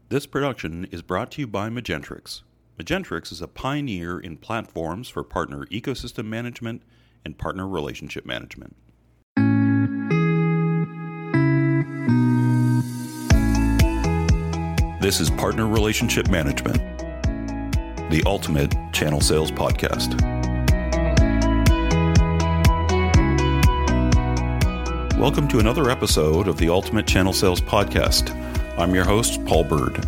This production is brought to you by Magentrix. Magentrix is a pioneer in platforms for partner ecosystem management and partner relationship management. This is Partner Relationship Management, the ultimate channel sales podcast. Welcome to another episode of the Ultimate Channel Sales Podcast. I'm your host, Paul Bird.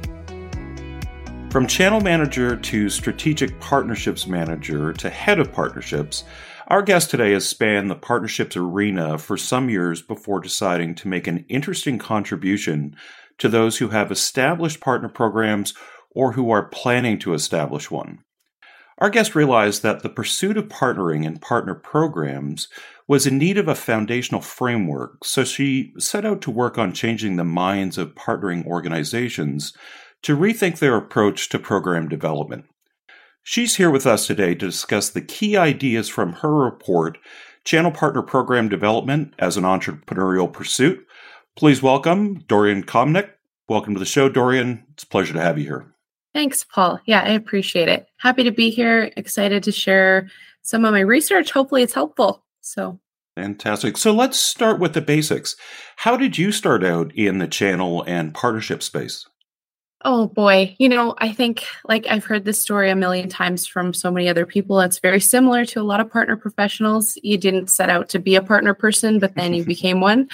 From channel manager to strategic partnerships manager to head of partnerships, our guest today has spanned the partnerships arena for some years before deciding to make an interesting contribution to those who have established partner programs or who are planning to establish one. Our guest realized that the pursuit of partnering and partner programs was in need of a foundational framework, so she set out to work on changing the minds of partnering organizations to rethink their approach to program development. She's here with us today to discuss the key ideas from her report, Channel Partner Program Development as an Entrepreneurial Pursuit. Please welcome Dorian Komnick. Welcome to the show, Dorian. It's a pleasure to have you here. Thanks, Paul. Yeah, I appreciate it. Happy to be here. Excited to share some of my research. Hopefully it's helpful. Fantastic. So let's start with the basics. How did you start out in the channel and partnership space? Oh boy. I think I've heard this story a million times from so many other people. It's very similar to a lot of partner professionals. You didn't set out to be a partner person, but then you became one.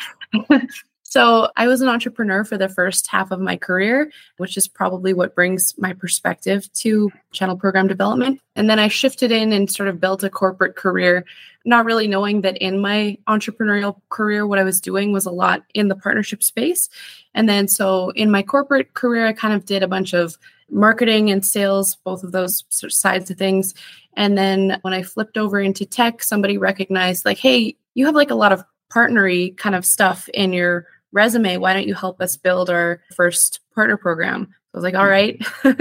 So I was an entrepreneur for the first half of my career, which is probably what brings my perspective to channel program development. And then I shifted in and sort of built a corporate career, not really knowing that in my entrepreneurial career, what I was doing was a lot in the partnership space. And then so in my corporate career, I kind of did a bunch of marketing and sales, both of those sort of sides of things. And then when I flipped over into tech, somebody recognized hey, you have a lot of partnery kind of stuff in your resume. Why don't you help us build our first partner program? I was like, all right.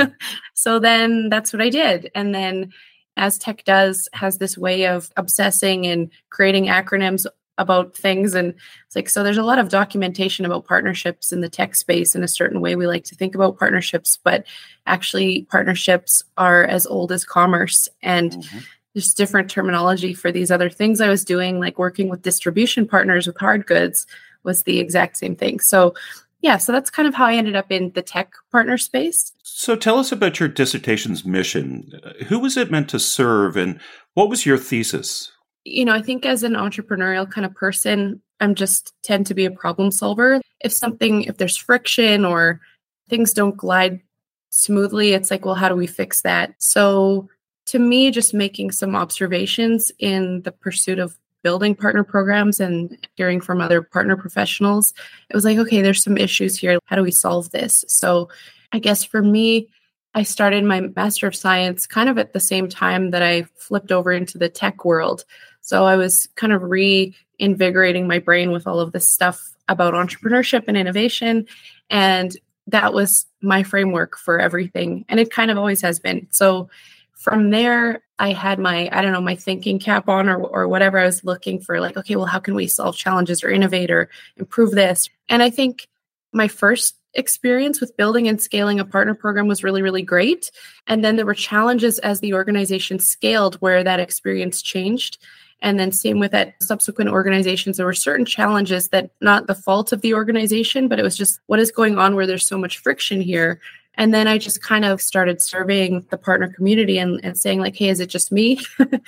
So then that's what I did. And then as tech has this way of obsessing and creating acronyms about things. And it's so there's a lot of documentation about partnerships in the tech space in a certain way. We like to think about partnerships, but actually partnerships are as old as commerce. And there's different terminology for these other things I was doing, like working with distribution partners with hard goods was the exact same thing. So that's kind of how I ended up in the tech partner space. So tell us about your dissertation's mission. Who was it meant to serve and what was your thesis? I think as an entrepreneurial kind of person, I'm just tend to be a problem solver. If there's friction or things don't glide smoothly, it's well, how do we fix that? So to me, just making some observations in the pursuit of building partner programs and hearing from other partner professionals, it was okay, there's some issues here. How do we solve this? So I guess for me, I started my Master of Science kind of at the same time that I flipped over into the tech world. So I was kind of reinvigorating my brain with all of this stuff about entrepreneurship and innovation. And that was my framework for everything. And it kind of always has been. So from there, I had my thinking cap on or whatever. I was looking for okay, well, how can we solve challenges or innovate or improve this? And I think my first experience with building and scaling a partner program was really, really great. And then there were challenges as the organization scaled where that experience changed. And then same with that subsequent organizations, there were certain challenges that not the fault of the organization, but it was just what is going on where there's so much friction here. And then I just kind of started surveying the partner community and saying hey, is it just me?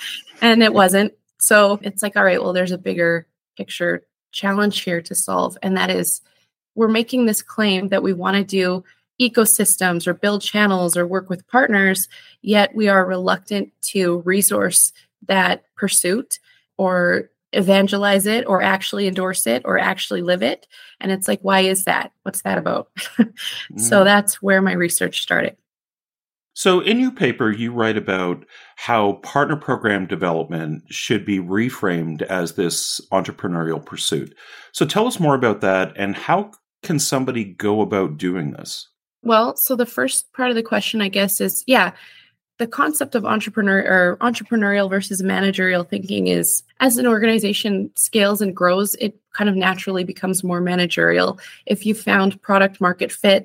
And it wasn't. So it's all right, well, there's a bigger picture challenge here to solve. And that is we're making this claim that we want to do ecosystems or build channels or work with partners, yet we are reluctant to resource that pursuit or evangelize it or actually endorse it or actually live it. And it's why is that? What's that about? So that's where my research started. So in your paper, you write about how partner program development should be reframed as this entrepreneurial pursuit. So tell us more about that and how can somebody go about doing this? Well, so the first part of the question, I guess, is, the concept of entrepreneurial versus managerial thinking is as an organization scales and grows, it kind of naturally becomes more managerial. If you found product market fit,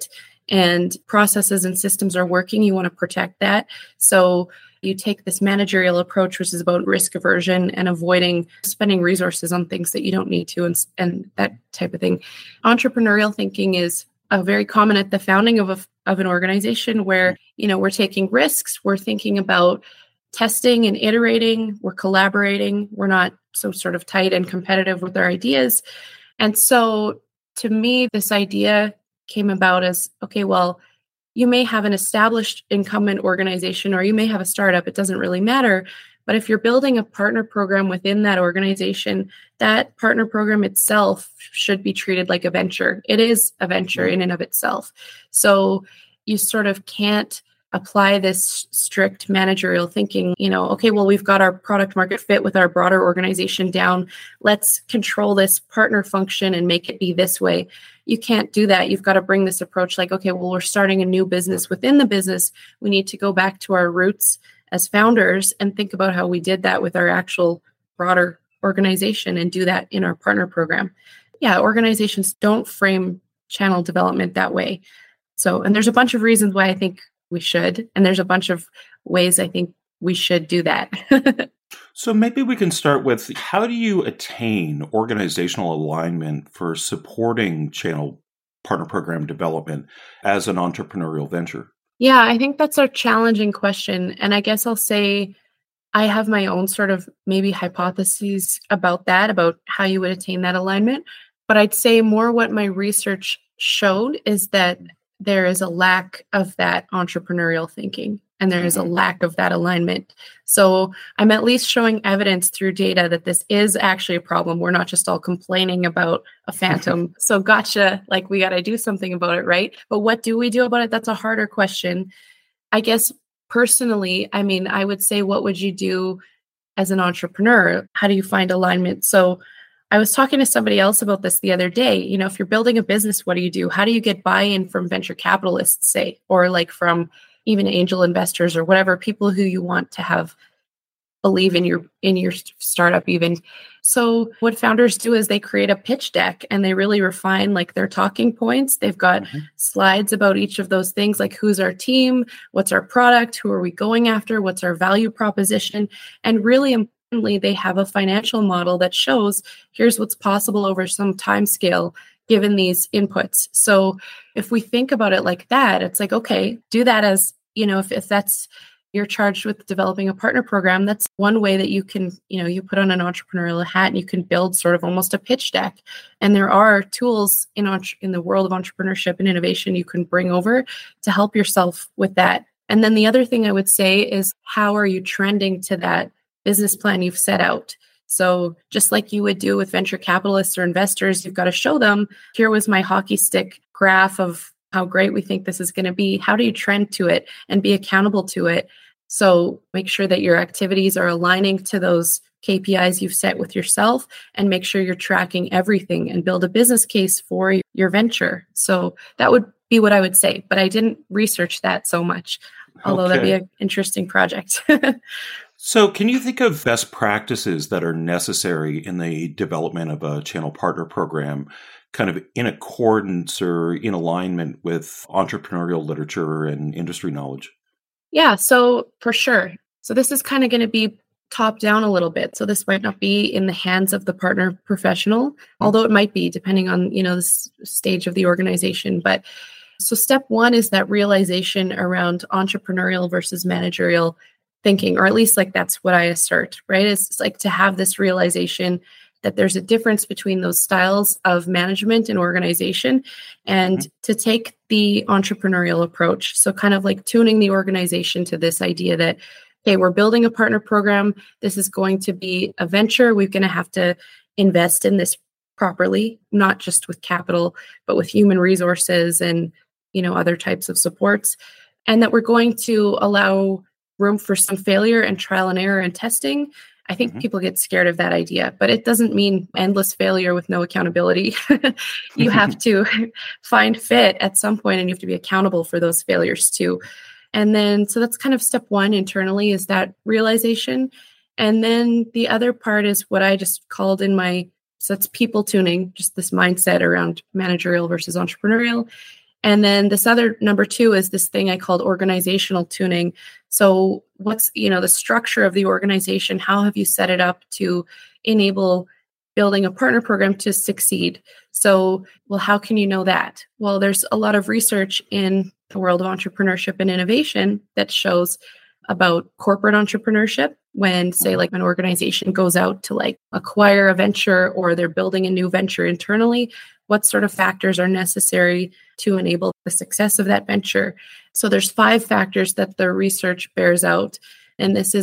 and processes and systems are working, you want to protect that. So you take this managerial approach, which is about risk aversion and avoiding spending resources on things that you don't need to, and that type of thing. Entrepreneurial thinking is very common at the founding of an organization where, we're taking risks, we're thinking about testing and iterating, we're collaborating, we're not so sort of tight and competitive with our ideas. And so to me, this idea came about as, okay, well, you may have an established incumbent organization or you may have a startup, it doesn't really matter. But if you're building a partner program within that organization, that partner program itself should be treated like a venture. It is a venture in and of itself. So you sort of can't apply this strict managerial thinking, okay, well, we've got our product market fit with our broader organization down. Let's control this partner function and make it be this way. You can't do that. You've got to bring this approach like, okay, well, we're starting a new business within the business. We need to go back to our roots as founders and think about how we did that with our actual broader organization and do that in our partner program. Yeah, organizations don't frame channel development that way. So, and there's a bunch of reasons why I think we should, and there's a bunch of ways I think we should do that. So maybe we can start with, how do you attain organizational alignment for supporting channel partner program development as an entrepreneurial venture? Yeah, I think that's a challenging question. And I guess I'll say I have my own sort of maybe hypotheses about that, about how you would attain that alignment. But I'd say more what my research showed is that there is a lack of that entrepreneurial thinking and there is a lack of that alignment. So I'm at least showing evidence through data that this is actually a problem. We're not just all complaining about a phantom. So gotcha, like we got to do something about it, right? But what do we do about it? That's a harder question. I guess personally, I would say, what would you do as an entrepreneur? How do you find alignment? So I was talking to somebody else about this the other day. If you're building a business, what do you do? How do you get buy-in from venture capitalists, say, or like from even angel investors or whatever, people who you want to have believe in your startup even. So what founders do is they create a pitch deck and they really refine like their talking points. They've got slides about each of those things, like who's our team, what's our product, who are we going after, what's our value proposition, and really importantly, they have a financial model that shows here's what's possible over some time scale given these inputs. So if we think about it like that, it's like, okay, do that as, if that's, you're charged with developing a partner program, that's one way that you can, you put on an entrepreneurial hat and you can build sort of almost a pitch deck. And there are tools in the world of entrepreneurship and innovation you can bring over to help yourself with that. And then the other thing I would say is, how are you trending to that business plan you've set out? So just like you would do with venture capitalists or investors, you've got to show them, here was my hockey stick graph of how great we think this is going to be. How do you trend to it and be accountable to it? So make sure that your activities are aligning to those KPIs you've set with yourself, and make sure you're tracking everything and build a business case for your venture. So that would be what I would say, but I didn't research that so much, although that'd be an interesting project. So can you think of best practices that are necessary in the development of a channel partner program, kind of in accordance or in alignment with entrepreneurial literature and industry knowledge? Yeah, so for sure. So this is kind of going to be top down a little bit. So this might not be in the hands of the partner professional, although it might be depending on, the stage of the organization. But so step one is that realization around entrepreneurial versus managerial thinking, or at least like that's what I assert, right? It's like to have this realization that there's a difference between those styles of management and organization, and to take the entrepreneurial approach. So kind of like tuning the organization to this idea that, okay, we're building a partner program. This is going to be a venture. We're going to have to invest in this properly, not just with capital, but with human resources and, other types of supports. And that we're going to allow room for some failure and trial and error and testing. I think people get scared of that idea, but it doesn't mean endless failure with no accountability. You have to find fit at some point, and you have to be accountable for those failures too. And then, so that's kind of step one internally, is that realization. And then the other part is what I just called so that's people tuning, just this mindset around managerial versus entrepreneurial. And then this other number 2 is this thing I called organizational tuning. So what's, the structure of the organization? How have you set it up to enable building a partner program to succeed? So, well, how can you know that? Well, there's a lot of research in the world of entrepreneurship and innovation that shows about corporate entrepreneurship when, say, like an organization goes out to like acquire a venture or they're building a new venture internally, what sort of factors are necessary to enable the success of that venture. So there's 5 factors that the research bears out. And this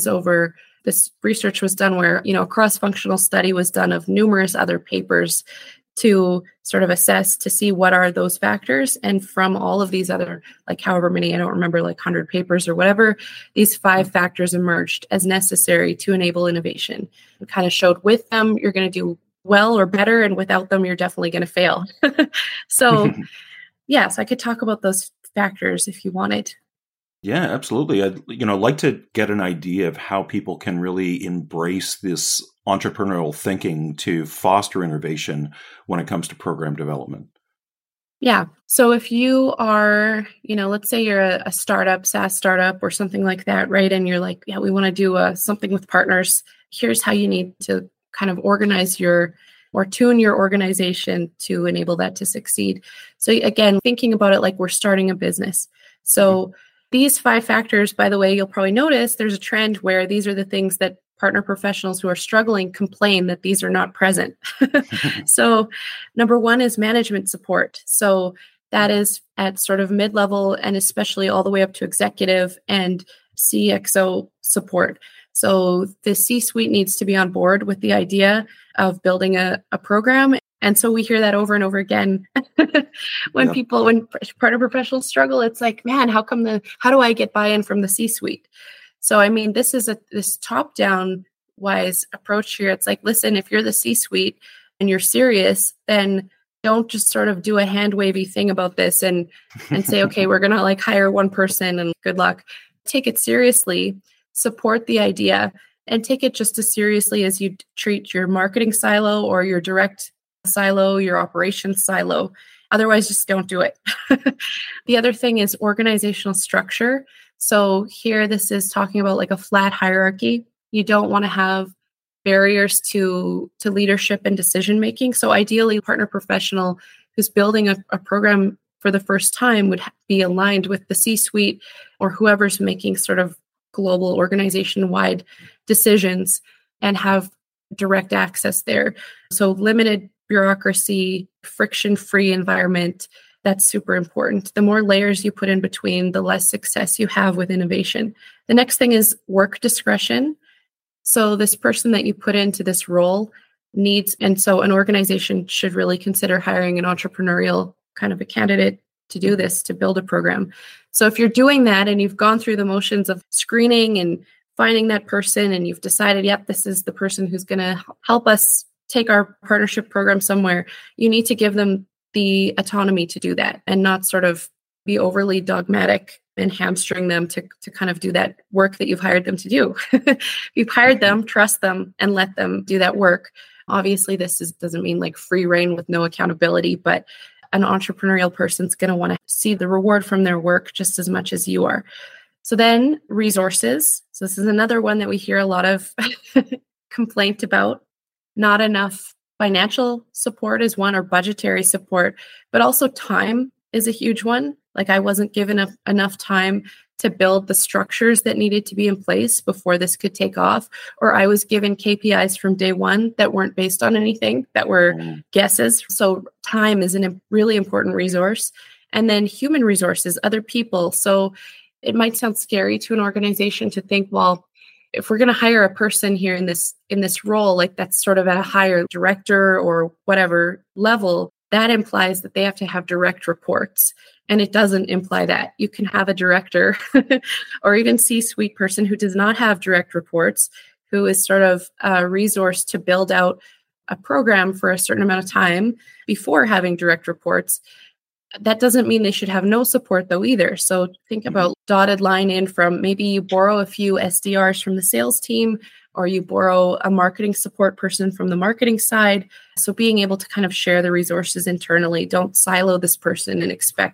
research was done where, a cross-functional study was done of numerous other papers to sort of assess to see what are those factors. And from all of these other, like however many, I don't remember, like 100 papers or whatever, these 5 factors emerged as necessary to enable innovation. It kind of showed with them, you're going to do well or better, and without them, you're definitely going to fail. So, so I could talk about those factors if you wanted. Yeah, absolutely. I'd like to get an idea of how people can really embrace this entrepreneurial thinking to foster innovation when it comes to program development. Yeah. So if you are, let's say you're a startup, SaaS startup or something like that, right? And you're like, we want to do something with partners. Here's how you need to kind of organize or tune your organization to enable that to succeed. So again, thinking about it like we're starting a business. So these 5 factors, by the way, you'll probably notice there's a trend where these are the things that partner professionals who are struggling complain that these are not present. So number 1 is management support. So that is at sort of mid-level and especially all the way up to executive and CXO support. So the C-suite needs to be on board with the idea of building a program. And so we hear that over and over again when partner professionals struggle. It's like, man, how do I get buy-in from the C-suite? So, I mean, this is this top-down wise approach here. It's like, listen, if you're the C-suite and you're serious, then don't just sort of do a hand-wavy thing about this and say, okay, we're going to like hire one person and good luck. Take it seriously, support the idea, and take it just as seriously as you treat your marketing silo or your direct silo, your operations silo. Otherwise, just don't do it. The other thing is organizational structure. So here, this is talking about like a flat hierarchy. You don't want to have barriers to leadership and decision making. So ideally, a partner professional who's building a program for the first time would be aligned with the C-suite or whoever's making sort of global organization-wide decisions and have direct access there. So limited bureaucracy, friction-free environment, that's super important. The more layers you put in between, the less success you have with innovation. The next thing is work discretion. So this person that you put into this role and so an organization should really consider hiring an entrepreneurial kind of a candidate to do this, to build a program. So if you're doing that and you've gone through the motions of screening and finding that person and you've decided, yep, this is the person who's going to help us take our partnership program somewhere, you need to give them the autonomy to do that and not sort of be overly dogmatic and hamstring them to kind of do that work that you've hired them to do. You've hired them, trust them, and let them do that work. Obviously, doesn't mean like free reign with no accountability, but an entrepreneurial person's going to want to see the reward from their work just as much as you are. So then resources. So this is another one that we hear a lot of complaint about. Not enough financial support is one, or budgetary support, but also time is a huge one. Like I wasn't given enough time to build the structures that needed to be in place before this could take off, or I was given KPIs from day one that weren't based on anything, that were guesses. So time is a really important resource. And then human resources, other people. So it might sound scary to an organization to think, well, if we're going to hire a person here in this role, like that's sort of at a higher director or whatever level, that implies that they have to have direct reports. And it doesn't imply that. You can have a director or even C-suite person who does not have direct reports, who is sort of a resource to build out a program for a certain amount of time before having direct reports. That doesn't mean they should have no support though either. So think about dotted line in from, maybe you borrow a few SDRs from the sales team, or you borrow a marketing support person from the marketing side. So being able to kind of share the resources internally, don't silo this person and expect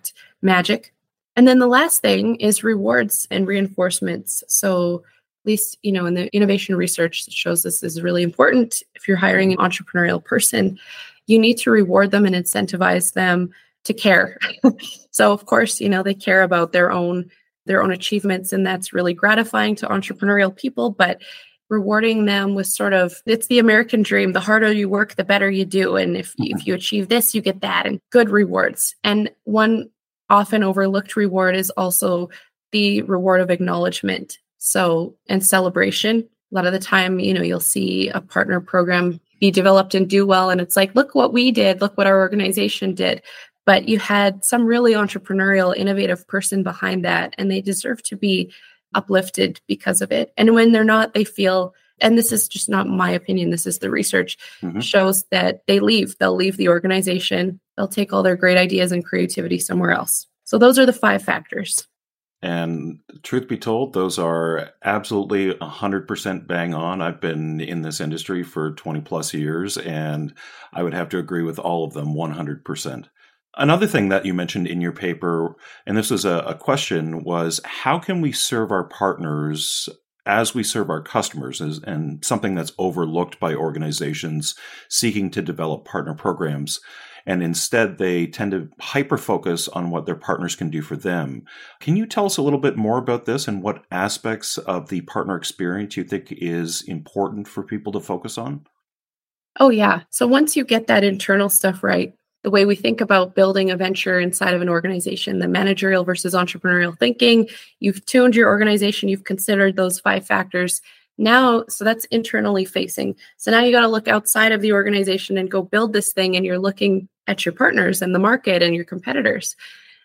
magic. And then the last thing is rewards and reinforcements. So at least, in the innovation research that shows this is really important. If you're hiring an entrepreneurial person, you need to reward them and incentivize them to care. So of course, they care about their own achievements, and that's really gratifying to entrepreneurial people, but rewarding them with it's the American dream. The harder you work, the better you do. And if you achieve this, you get that, and good rewards. And one often overlooked reward is also the reward of acknowledgement. And celebration. A lot of the time, you'll see a partner program be developed and do well. And it's like, look what we did, look what our organization did. But you had some really entrepreneurial, innovative person behind that, and they deserve to be uplifted because of it. And when they're not, they feel, and this is just not my opinion, this is the research, shows that they'll leave the organization. They'll take all their great ideas and creativity somewhere else. So those are the 5 factors. And truth be told, those are absolutely 100% bang on. I've been in this industry for 20 plus years, and I would have to agree with all of them 100%. Another thing that you mentioned in your paper, and this was a question, was how can we serve our partners as we serve our customers, and something that's overlooked by organizations seeking to develop partner programs. And instead, they tend to hyper-focus on what their partners can do for them. Can you tell us a little bit more about this and what aspects of the partner experience you think is important for people to focus on? Oh, yeah. So once you get that internal stuff right, the way we think about building a venture inside of an organization, the managerial versus entrepreneurial thinking, you've tuned your organization, you've considered those 5 factors. Now, so that's internally facing. So now you got to look outside of the organization and go build this thing, and you're looking at your partners and the market and your competitors.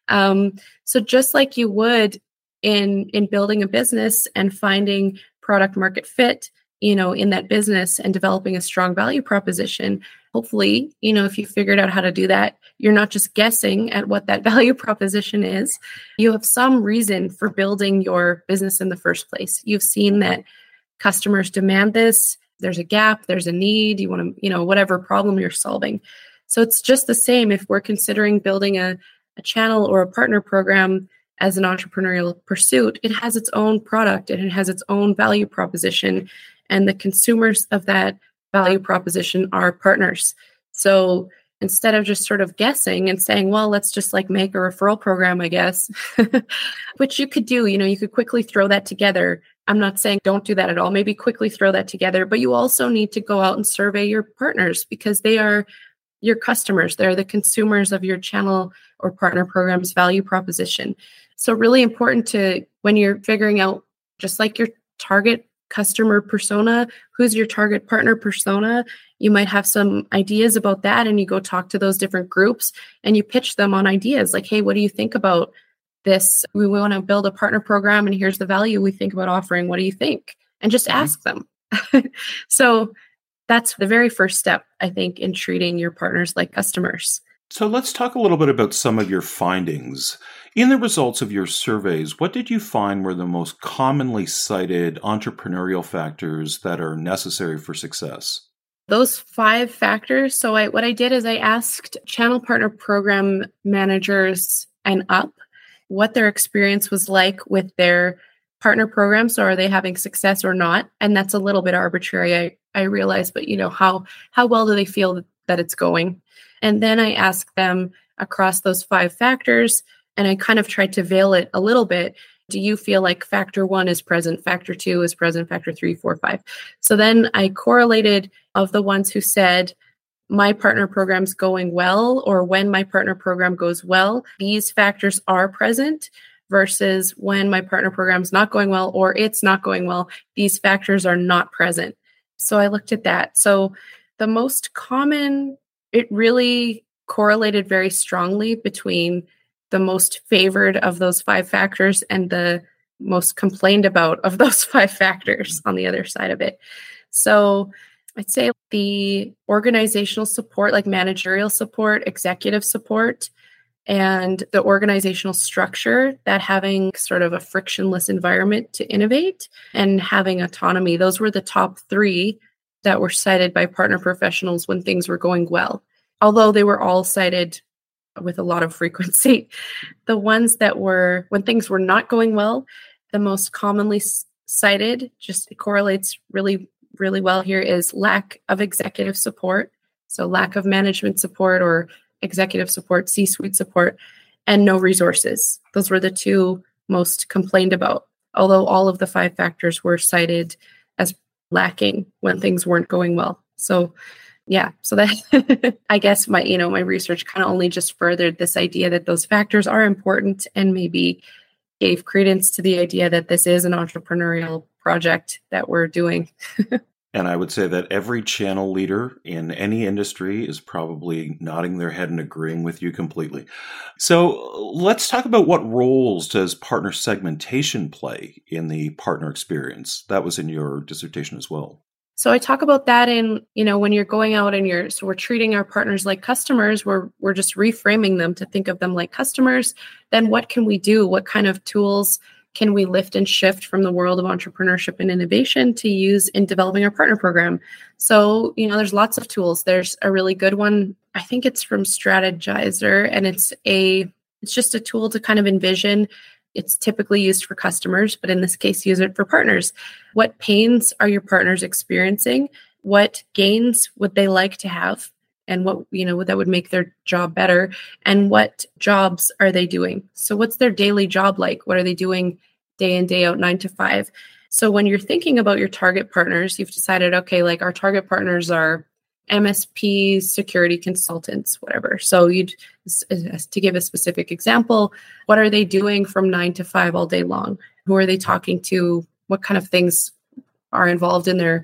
So just like you would in building a business and finding product market fit, in that business and developing a strong value proposition, hopefully, if you figured out how to do that, you're not just guessing at what that value proposition is. You have some reason for building your business in the first place. You've seen that customers demand this. There's a gap, there's a need, you want to, whatever problem you're solving. So it's just the same if we're considering building a channel or a partner program as an entrepreneurial pursuit. It has its own product and it has its own value proposition. And the consumers of that value proposition are partners. So instead of just sort of guessing and saying, well, let's just make a referral program, I guess, which you could do, you could quickly throw that together. I'm not saying don't do that at all. Maybe quickly throw that together, but you also need to go out and survey your partners because they are your customers. They're the consumers of your channel or partner program's value proposition. So really important to, when you're figuring out just like your target customer persona, who's your target partner persona, you might have some ideas about that, and you go talk to those different groups and you pitch them on ideas like, hey, what do you think about this? We want to build a partner program and here's the value we think about offering. What do you think? And just ask them. So that's the very first step, I think, in treating your partners like customers. So let's talk a little bit about some of your findings. In the results of your surveys, what did you find were the most commonly cited entrepreneurial factors that are necessary for success? Those 5 factors. So what I did is I asked channel partner program managers and up what their experience was like with their partner programs. So are they having success or not? And that's a little bit arbitrary, I realize, but how well do they feel that it's going? And then I asked them across those 5 factors, and I kind of tried to veil it a little bit. Do you feel like factor 1 is present, factor 2 is present, factor 3, 4, 5? So then I correlated of the ones who said, my partner program's going well, or when my partner program goes well, these factors are present, versus when my partner program's not going well or it's not going well, these factors are not present. So I looked at that. So the most common, it really correlated very strongly between the most favored of those 5 factors and the most complained about of those 5 factors on the other side of it. So I'd say the organizational support, like managerial support, executive support, and the organizational structure, that having sort of a frictionless environment to innovate and having autonomy, those were the top 3 that were cited by partner professionals when things were going well. Although they were all cited with a lot of frequency. The ones that were, when things were not going well, the most commonly cited, just it correlates really, really well here, is lack of executive support. So lack of management support or executive support, C-suite support, and no resources. Those were the two most complained about, although all of the 5 factors were cited as lacking when things weren't going well. So yeah, so that I guess my research kind of only just furthered this idea that those factors are important and maybe gave credence to the idea that this is an entrepreneurial project that we're doing. And I would say that every channel leader in any industry is probably nodding their head and agreeing with you completely. So let's talk about what roles does partner segmentation play in the partner experience? That was in your dissertation as well. So I talk about that in, when you're going out and so we're treating our partners like customers, we're just reframing them to think of them like customers. Then what can we do? What kind of tools can we lift and shift from the world of entrepreneurship and innovation to use in developing our partner program? So, there's lots of tools. There's a really good one. I think it's from Strategizer, and it's just a tool to kind of envision. It's typically used for customers, but in this case, use it for partners. What pains are your partners experiencing? What gains would they like to have? And what, that would make their job better? And what jobs are they doing? So what's their daily job like? What are they doing day in, day out, 9 to 5? So when you're thinking about your target partners, you've decided, okay, like our target partners are MSPs, security consultants, whatever. So to give a specific example, what are they doing from 9 to 5 all day long? Who are they talking to? What kind of things are involved in their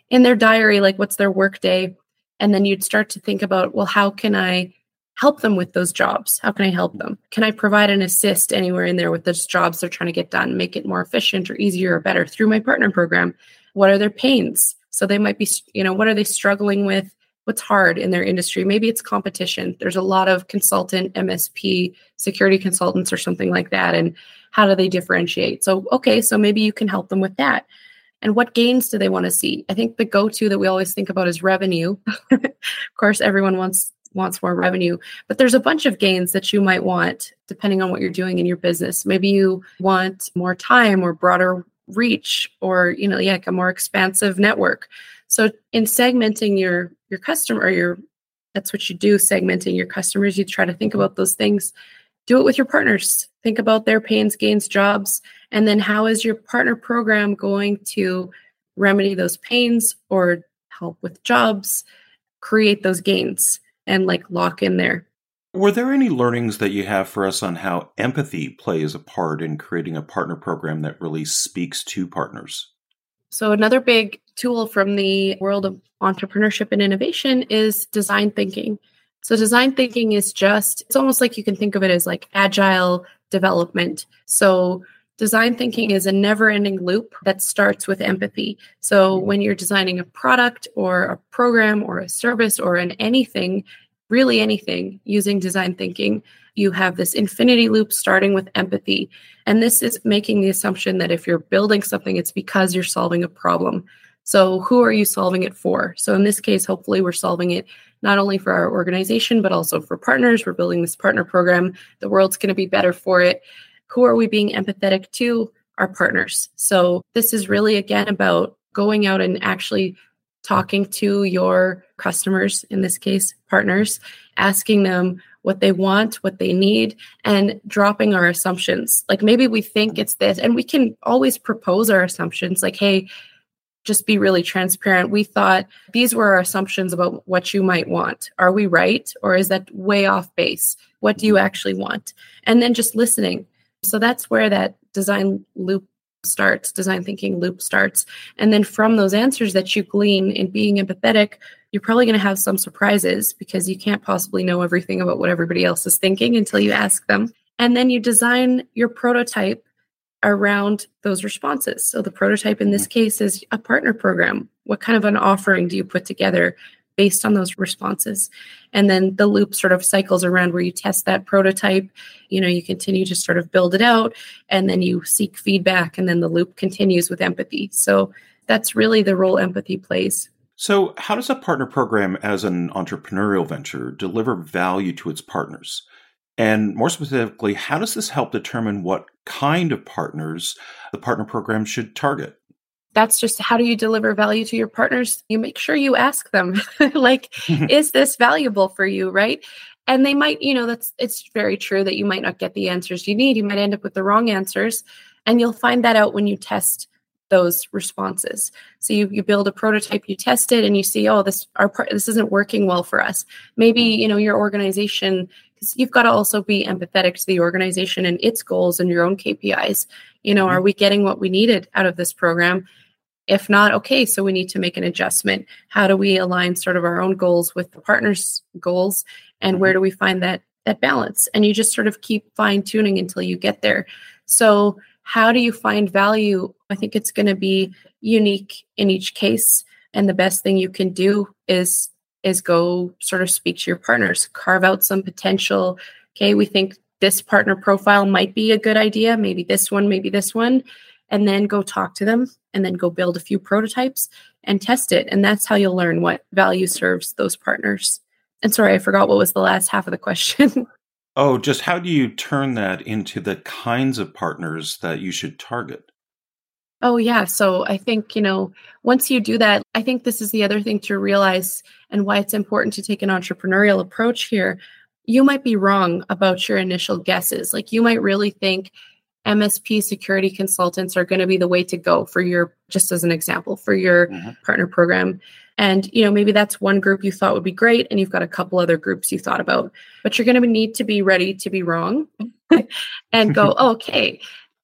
diary? Like what's their work day? And then you'd start to think about, well, how can I help them with those jobs? How can I help them? Can I provide an assist anywhere in there with those jobs they're trying to get done, make it more efficient or easier or better through my partner program? What are their pains? So they might be, what are they struggling with? What's hard in their industry? Maybe it's competition. There's a lot of consultant, MSP, security consultants or something like that. And how do they differentiate? So, okay, so maybe you can help them with that. And what gains do they want to see? I think the go-to that we always think about is revenue. Of course, everyone wants more revenue, but there's a bunch of gains that you might want depending on what you're doing in your business. Maybe you want more time or broader reach or, like a more expansive network. So in segmenting your customer, that's what you do, segmenting your customers, you try to think about those things. Do it with your partners. Think about their pains, gains, jobs, and then how is your partner program going to remedy those pains or help with jobs, create those gains and lock in there. Were there any learnings that you have for us on how empathy plays a part in creating a partner program that really speaks to partners? So another big tool from the world of entrepreneurship and innovation is design thinking. So design thinking is it's almost like you can think of it as like agile development. So design thinking is a never-ending loop that starts with empathy. So when you're designing a product or a program or a service or anything, really anything using design thinking, you have this infinity loop starting with empathy. And this is making the assumption that if you're building something, it's because you're solving a problem. So who are you solving it for? So in this case, hopefully we're solving it not only for our organization, but also for partners. We're building this partner program. The world's going to be better for it. Who are we being empathetic to? Our partners. So this is really, again, about going out and actually talking to your customers, in this case, partners, asking them what they want, what they need, and dropping our assumptions. Like maybe we think it's this, and we can always propose our assumptions like, hey, just be really transparent. We thought these were our assumptions about what you might want. Are we right? Or is that way off base? What do you actually want? And then just listening. So that's where that design thinking loop starts. And then from those answers that you glean in being empathetic, you're probably going to have some surprises because you can't possibly know everything about what everybody else is thinking until you ask them. And then you design your prototype around those responses. So the prototype in this case is a partner program. What kind of an offering do you put together based on those responses? And then the loop sort of cycles around where you test that prototype, you continue to sort of build it out, and then you seek feedback, and then the loop continues with empathy. So that's really the role empathy plays. So, how does a partner program as an entrepreneurial venture deliver value to its partners? And more specifically, how does this help determine what kind of partners the partner program should target? That's just how do you deliver value to your partners? You make sure you ask them, like, is this valuable for you, right? And they might, it's very true that you might not get the answers you need. You might end up with the wrong answers. And you'll find that out when you test those responses. So you build a prototype, you test it, and you see, oh, this isn't working well for us. Maybe, your organization, because you've got to also be empathetic to the organization and its goals and your own KPIs. Are we getting what we needed out of this program? If not, okay, so we need to make an adjustment. How do we align sort of our own goals with the partner's goals? And where do we find that balance? And you just sort of keep fine tuning until you get there. So how do you find value? I think it's going to be unique in each case. And the best thing you can do is go sort of speak to your partners, carve out some potential. Okay, we think this partner profile might be a good idea. Maybe this one, and then go talk to them and then go build a few prototypes and test it. And that's how you'll learn what value serves those partners. And sorry, I forgot what was the last half of the question. Oh, just how do you turn that into the kinds of partners that you should target? Oh, yeah. So I think, once you do that, I think this is the other thing to realize and why it's important to take an entrepreneurial approach here. You might be wrong about your initial guesses. Like you might really think MSP security consultants are going to be the way to go for just as an example, for your partner program. And, maybe that's one group you thought would be great. And you've got a couple other groups you thought about, but you're going to need to be ready to be wrong and go, okay,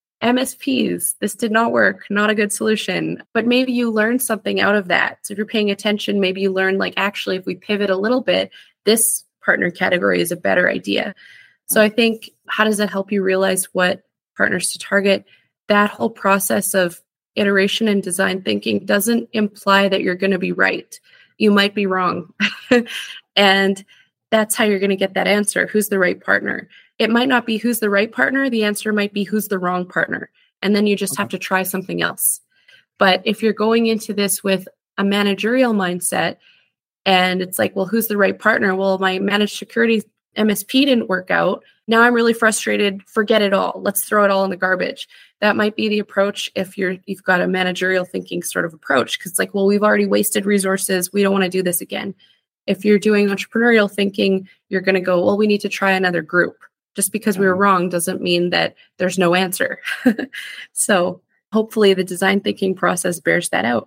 MSPs, this did not work, not a good solution, but maybe you learned something out of that. So if you're paying attention, maybe you learn actually, if we pivot a little bit, this partner category is a better idea. So I think, how does that help you realize what partners to target? That whole process of iteration and design thinking doesn't imply that you're going to be right. You might be wrong. And that's how you're going to get that answer. Who's the right partner? It might not be who's the right partner. The answer might be who's the wrong partner. And then you just have to try something else. But if you're going into this with a managerial mindset and it's like, well, who's the right partner? Well, my managed security MSP didn't work out. Now I'm really frustrated. Forget it all. Let's throw it all in the garbage. That might be the approach if you've got a managerial thinking sort of approach, because it's like, well, we've already wasted resources. We don't want to do this again. If you're doing entrepreneurial thinking, you're going to go, well, we need to try another group. Just because we were wrong doesn't mean that there's no answer. So hopefully the design thinking process bears that out.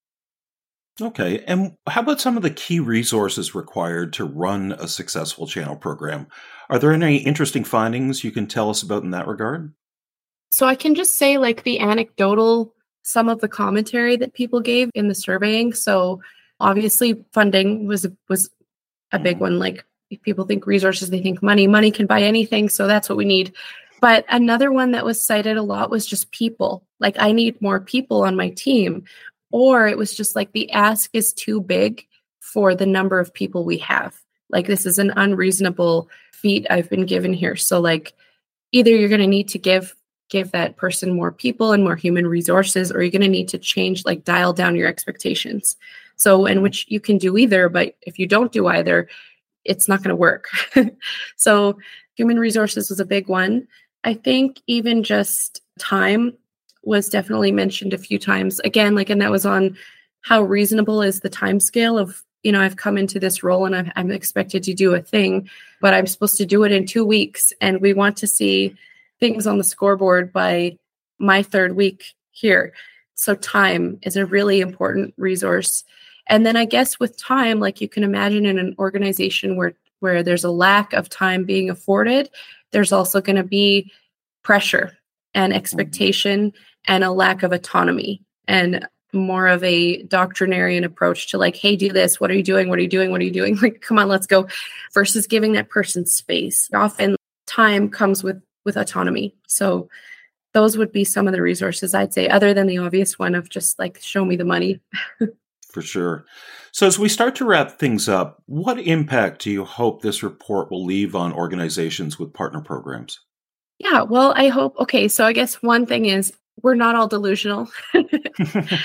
Okay. And how about some of the key resources required to run a successful channel program? Are there any interesting findings you can tell us about in that regard? So I can just say the anecdotal, some of the commentary that people gave in the surveying. So obviously funding was a big one. If people think resources, they think money. Money can buy anything. So that's what we need. But another one that was cited a lot was just people. I need more people on my team. Or it was just the ask is too big for the number of people we have. This is an unreasonable feat I've been given here. So either you're going to need to give that person more people and more human resources, or you're going to need to change, dial down your expectations. So in which you can do either, but if you don't do either, it's not going to work. So human resources was a big one. I think even just time was definitely mentioned a few times. Again, and that was on how reasonable is the time scale of, I've come into this role and I'm expected to do a thing, but I'm supposed to do it in 2 weeks. And we want to see things on the scoreboard by my 3rd week here. So time is a really important resource. And then I guess with time, you can imagine in an organization where there's a lack of time being afforded, there's also going to be pressure and expectation and a lack of autonomy and more of a doctrinarian approach to hey, do this. What are you doing? What are you doing? What are you doing? Come on, let's go. Versus giving that person space. Often time comes with autonomy. So those would be some of the resources I'd say, other than the obvious one of just show me the money. For sure. So as we start to wrap things up, what impact do you hope this report will leave on organizations with partner programs? Yeah, well, I hope. Okay, so I guess one thing is we're not all delusional.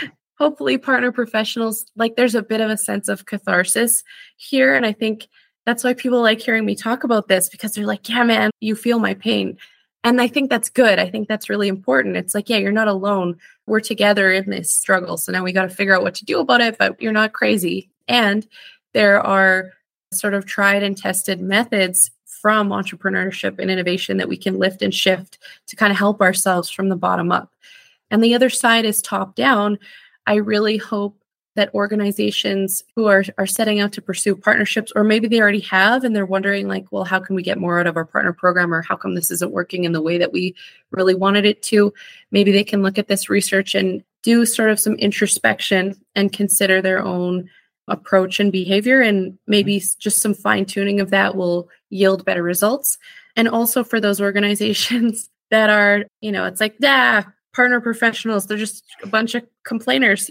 hopefully partner professionals, like there's a bit of a sense of catharsis here. And I think that's why people like hearing me talk about this, because they're like, yeah, man, you feel my pain. And I think that's good. I think that's really important. It's like, yeah, you're not alone. We're together in this struggle. So now we got to figure out what to do about it, but you're not crazy. And there are sort of tried and tested methods from entrepreneurship and innovation that we can lift and shift to kind of help ourselves from the bottom up. And the other side is top down. I really hope that organizations who are setting out to pursue partnerships, or maybe they already have and they're wondering like, well, how can we get more out of our partner program, or how come this isn't working in the way that we really wanted it to? Maybe they can look at this research and do sort of some introspection and consider their own approach and behavior, and maybe just some fine tuning of that will yield better results. And also for those organizations that are, it's like, partner professionals, they're just a bunch of complainers,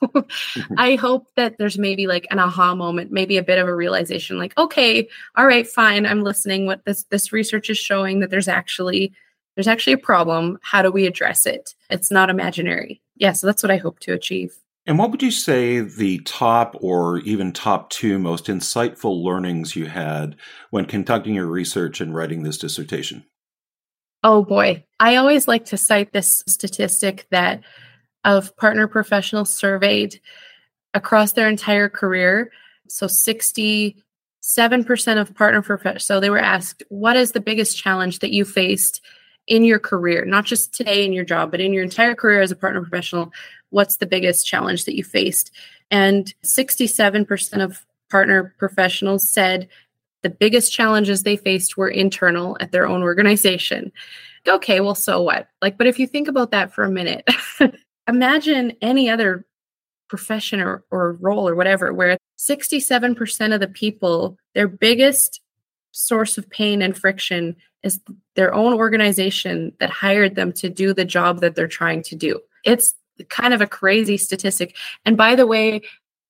I hope that there's maybe like an aha moment, maybe a bit of a realization, like, okay, all right, fine, I'm listening. What this research is showing that there's actually a problem. How do we address it? It's not imaginary. Yeah, so that's what I hope to achieve. And what would you say the top or even top two most insightful learnings you had when conducting your research and writing this dissertation? Oh boy. I always like to cite this statistic that of partner professionals surveyed across their entire career. So 67% of partner professionals, so they were asked, what is the biggest challenge that you faced in your career? Not just today in your job, but in your entire career as a partner professional, what's the biggest challenge that you faced? And 67% of partner professionals said the biggest challenges they faced were internal at their own organization. Okay, well, so what? But if you think about that for a minute, imagine any other profession or role or whatever, where 67% of the people, their biggest source of pain and friction is their own organization that hired them to do the job that they're trying to do. It's kind of a crazy statistic. And by the way,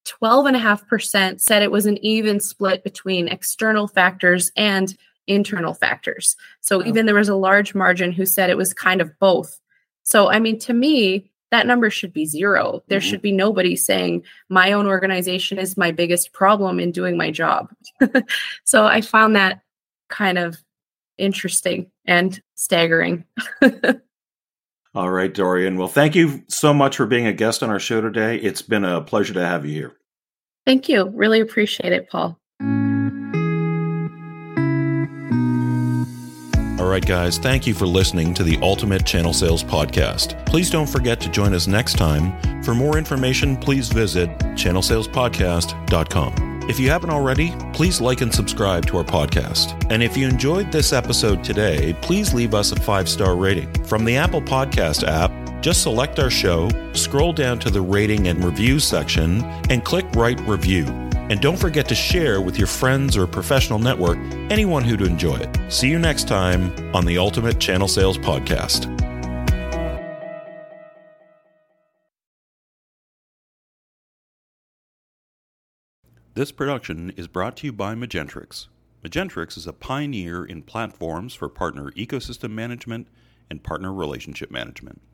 12.5% said it was an even split between external factors and internal factors. So even there was a large margin who said it was kind of both. So, to me, that number should be zero. There should be nobody saying my own organization is my biggest problem in doing my job. So I found that kind of interesting and staggering. All right, Dorian. Well, thank you so much for being a guest on our show today. It's been a pleasure to have you here. Thank you. Really appreciate it, Paul. All right, guys. Thank you for listening to the Ultimate Channel Sales Podcast. Please don't forget to join us next time. For more information, please visit channelsalespodcast.com. If you haven't already, please like and subscribe to our podcast. And if you enjoyed this episode today, please leave us a 5-star rating. From the Apple Podcast app, just select our show, scroll down to the rating and reviews section, and click Write Review. And don't forget to share with your friends or professional network, anyone who'd enjoy it. See you next time on the Ultimate Channel Sales Podcast. This production is brought to you by Magentrix. Magentrix is a pioneer in platforms for partner ecosystem management and partner relationship management.